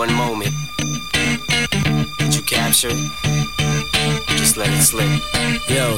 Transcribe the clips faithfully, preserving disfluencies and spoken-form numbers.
one moment. Did you capture it? Just let it slip. Yo.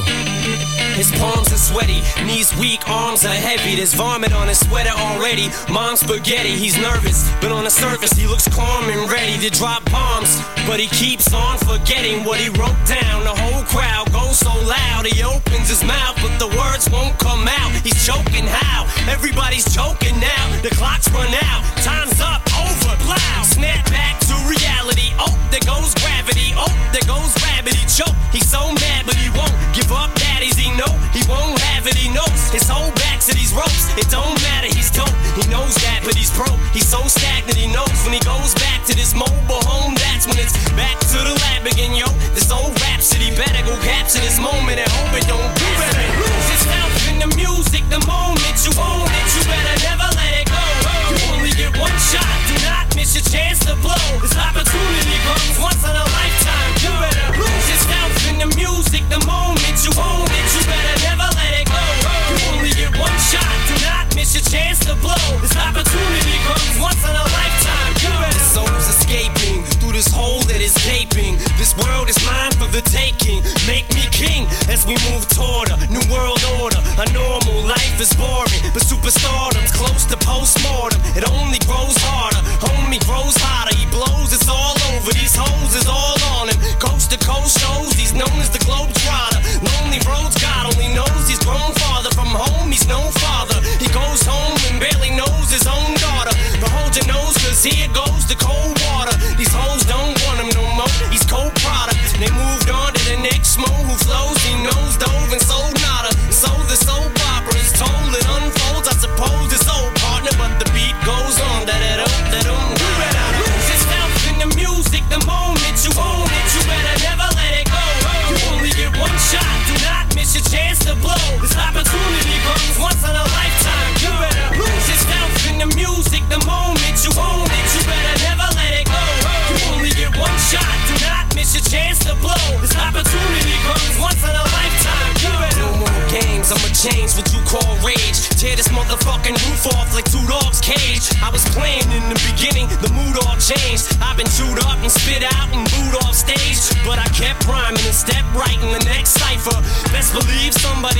His palms are sweaty, knees weak, arms are heavy. There's vomit on his sweater already. Mom's spaghetti, he's nervous, but on the surface he looks calm and ready to drop bombs. But he keeps on forgetting what he wrote down. The whole crowd goes so loud, he opens his mouth, but the words won't come out. He's choking how? Everybody's choking now. The clock's run out, time's up, over, plow. Snap back to reality. Oh, there goes gravity. Oh, there goes gravity. Choke. He's so mad, but he won't give up. Daddies, he know he won't have it. He knows his whole back to these ropes. It don't matter, he's dope. He knows that, but he's pro. He's so stagnant. He knows when he goes back to this mobile home, that's when it's back to the lab again, yo. This old rhapsody better go capture this moment and hope it don't do better. Lose yourself in the music, the moment you own it. You better never let it go. You only get one shot. Do not miss your chance to blow. This opportunity comes once in a lifetime. You better lose yourself in the music, the moment you own it. You better never let it go. You only get one shot. Do not miss your chance to blow. This opportunity comes once in a lifetime. You better. The soul's escaping through this hole that is gaping. This world is mine for the taking. Make me king as we move toward a new world order. A normal life is boring, but superstardom's close to postmortem. It only grows harder. Homie grows hotter. He blows. It's all over. These hoes is all on him. Coast to coast shows. He's known as the Globetrotter. Lonely roads. God only knows he's grown farther from home. He's no father. He goes home and barely knows his own daughter. But hold your nose, cause here goes the cold water. These hoes don't want him no more. He's cold product. They moved on to the next mo who flows. He knows dove and sold nada. So the soap opera is told. It unfolds. I suppose it's old partner, but the beat goes on. Da da da da da. You better lose yourself in the music. The moment you own it, you better never let it go. You only get one shot. Do not miss your chance to blow. This opportunity comes once in a lifetime. You better lose yourself in the music. The moment you own it, you better never let it go. You only get one shot. Do not miss your chance to blow. This opportunity comes once in a lifetime. You better. No more games. I'ma change what you call rage. Tear this motherfucking roof off like two dogs' cage. I was playing in the beginning, the mood all changed. I've been chewed up and spit out and booed off stage, but I kept rhyming and stepped right in the next cipher. Best believe somebody